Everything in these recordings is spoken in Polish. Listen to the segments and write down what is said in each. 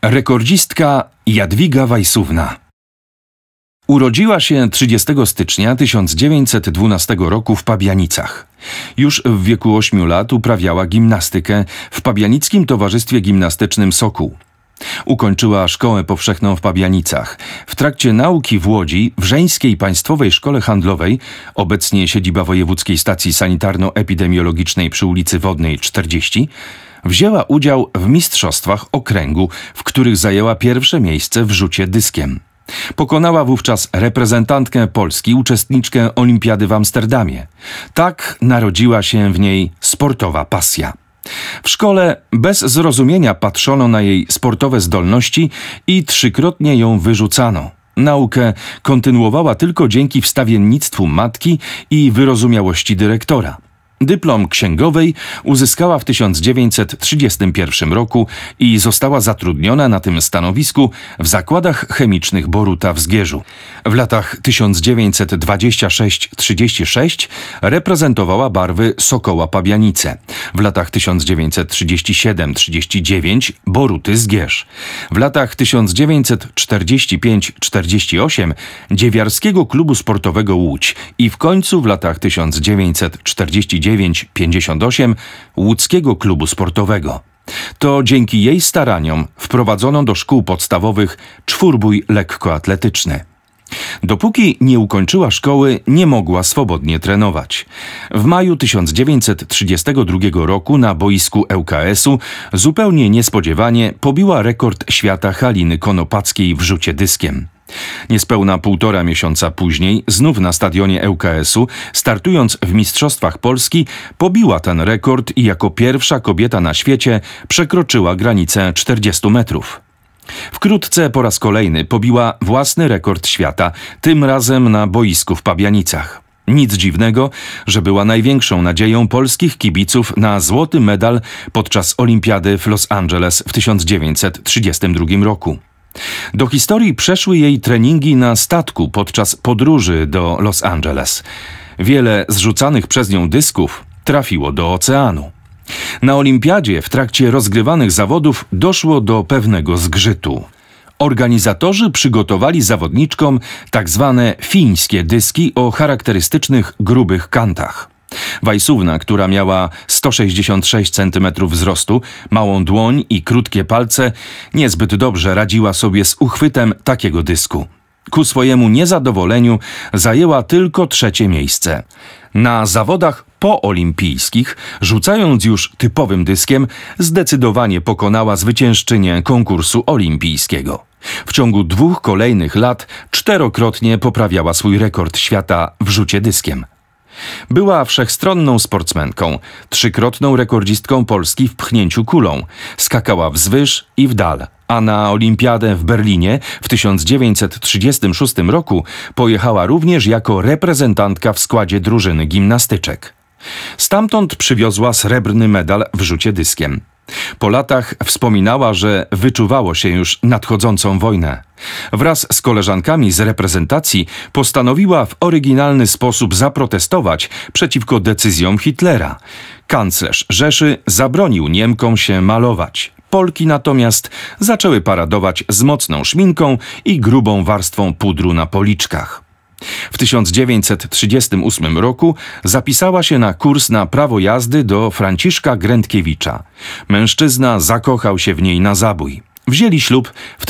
Rekordzistka Jadwiga Wajsówna. Urodziła się 30 stycznia 1912 roku w Pabianicach. Już w wieku 8 lat uprawiała gimnastykę w Pabianickim Towarzystwie Gimnastycznym Sokół. Ukończyła szkołę powszechną w Pabianicach. W trakcie nauki w Łodzi w Żeńskiej Państwowej Szkole Handlowej, obecnie siedziba Wojewódzkiej Stacji Sanitarno-Epidemiologicznej przy ulicy Wodnej 40, wzięła udział w mistrzostwach okręgu, w których zajęła pierwsze miejsce w rzucie dyskiem. Pokonała wówczas reprezentantkę Polski, uczestniczkę Olimpiady w Amsterdamie. Tak narodziła się w niej sportowa pasja. W szkole bez zrozumienia patrzono na jej sportowe zdolności i 3-krotnie ją wyrzucano. Naukę kontynuowała tylko dzięki wstawiennictwu matki i wyrozumiałości dyrektora. Dyplom księgowej uzyskała w 1931 roku i została zatrudniona na tym stanowisku w zakładach chemicznych Boruta w Zgierzu. W latach 1926-36 reprezentowała barwy Sokoła Pabianice. W latach 1937-39 Boruty Zgierz. W latach 1945-48 Dziewiarskiego Klubu Sportowego Łódź i w końcu w latach 1949-58 Łódzkiego Klubu Sportowego. To dzięki jej staraniom wprowadzono do szkół podstawowych czwórbój lekkoatletyczny. Dopóki nie ukończyła szkoły, nie mogła swobodnie trenować. W maju 1932 roku na boisku ŁKS-u zupełnie niespodziewanie pobiła rekord świata Haliny Konopackiej w rzucie dyskiem. Niespełna 1,5 miesiąca później, znów na stadionie ŁKS-u, startując w Mistrzostwach Polski, pobiła ten rekord i jako pierwsza kobieta na świecie przekroczyła granicę 40 metrów. Wkrótce po raz kolejny pobiła własny rekord świata, tym razem na boisku w Pabianicach. Nic dziwnego, że była największą nadzieją polskich kibiców na złoty medal podczas Olimpiady w Los Angeles w 1932 roku. Do historii przeszły jej treningi na statku podczas podróży do Los Angeles. Wiele zrzucanych przez nią dysków trafiło do oceanu. Na olimpiadzie w trakcie rozgrywanych zawodów doszło do pewnego zgrzytu. Organizatorzy przygotowali zawodniczkom tak zwane fińskie dyski o charakterystycznych grubych kantach. Wajsówna, która miała 166 cm wzrostu, małą dłoń i krótkie palce, niezbyt dobrze radziła sobie z uchwytem takiego dysku. Ku swojemu niezadowoleniu zajęła tylko 3. miejsce. Na zawodach poolimpijskich, rzucając już typowym dyskiem, zdecydowanie pokonała zwyciężczynię konkursu olimpijskiego. W ciągu 2 kolejnych lat 4-krotnie poprawiała swój rekord świata w rzucie dyskiem. Była wszechstronną sportsmenką, 3-krotną rekordzistką Polski w pchnięciu kulą. Skakała wzwyż i w dal, a na Olimpiadę w Berlinie w 1936 roku pojechała również jako reprezentantka w składzie drużyny gimnastyczek. Stamtąd przywiozła srebrny medal w rzucie dyskiem. Po latach wspominała, że wyczuwało się już nadchodzącą wojnę. Wraz z koleżankami z reprezentacji postanowiła w oryginalny sposób zaprotestować przeciwko decyzjom Hitlera. Kanclerz Rzeszy zabronił Niemkom się malować. Polki natomiast zaczęły paradować z mocną szminką i grubą warstwą pudru na policzkach. W 1938 roku zapisała się na kurs na prawo jazdy do Franciszka Grędkiewicza. Mężczyzna zakochał się w niej na zabój. Wzięli ślub w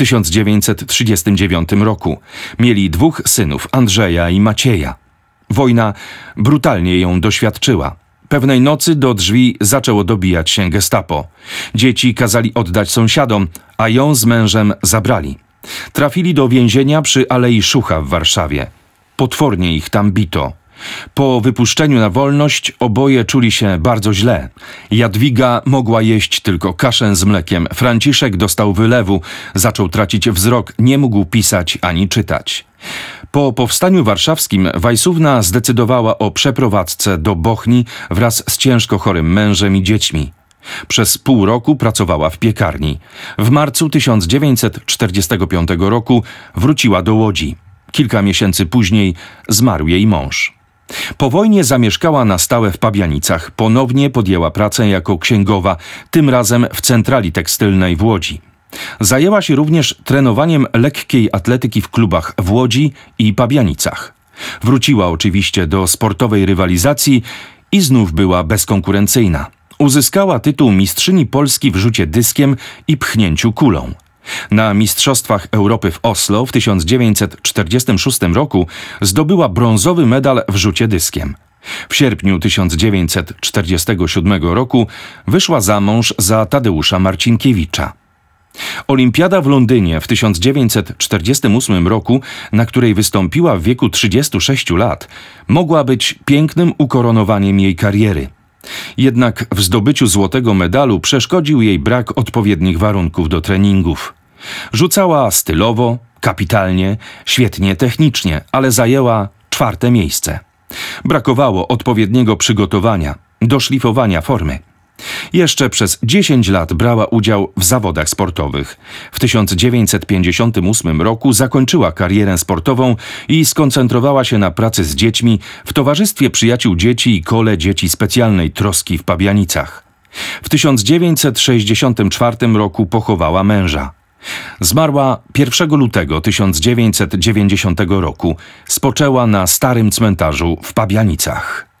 1939 roku. Mieli 2 synów, Andrzeja i Macieja. Wojna brutalnie ją doświadczyła. Pewnej nocy do drzwi zaczęło dobijać się gestapo. Dzieci kazali oddać sąsiadom, a ją z mężem zabrali. Trafili do więzienia przy Alei Szucha w Warszawie. Potwornie ich tam bito. Po wypuszczeniu na wolność oboje czuli się bardzo źle. Jadwiga mogła jeść tylko kaszę z mlekiem. Franciszek dostał wylewu, zaczął tracić wzrok, nie mógł pisać ani czytać. Po powstaniu warszawskim Wajsówna zdecydowała o przeprowadzce do Bochni wraz z ciężko chorym mężem i dziećmi. Przez pół roku pracowała w piekarni. W marcu 1945 roku wróciła do Łodzi. Kilka miesięcy później zmarł jej mąż. Po wojnie zamieszkała na stałe w Pabianicach. Ponownie podjęła pracę jako księgowa, tym razem w centrali tekstylnej w Łodzi. Zajęła się również trenowaniem lekkiej atletyki w klubach w Łodzi i Pabianicach. Wróciła oczywiście do sportowej rywalizacji i znów była bezkonkurencyjna. Uzyskała tytuł mistrzyni Polski w rzucie dyskiem i pchnięciu kulą. Na Mistrzostwach Europy w Oslo w 1946 roku zdobyła brązowy medal w rzucie dyskiem. W sierpniu 1947 roku wyszła za mąż za Tadeusza Marcinkiewicza. Olimpiada w Londynie w 1948 roku, na której wystąpiła w wieku 36 lat, mogła być pięknym ukoronowaniem jej kariery. Jednak w zdobyciu złotego medalu przeszkodził jej brak odpowiednich warunków do treningów. Rzucała stylowo, kapitalnie, świetnie technicznie, ale zajęła 4. miejsce. Brakowało odpowiedniego przygotowania, doszlifowania formy. Jeszcze przez 10 lat brała udział w zawodach sportowych. W 1958 roku zakończyła karierę sportową i skoncentrowała się na pracy z dziećmi w Towarzystwie Przyjaciół Dzieci i Kole Dzieci Specjalnej Troski w Pabianicach. W 1964 roku pochowała męża. Zmarła 1 lutego 1990 roku. Spoczęła na Starym Cmentarzu w Pabianicach.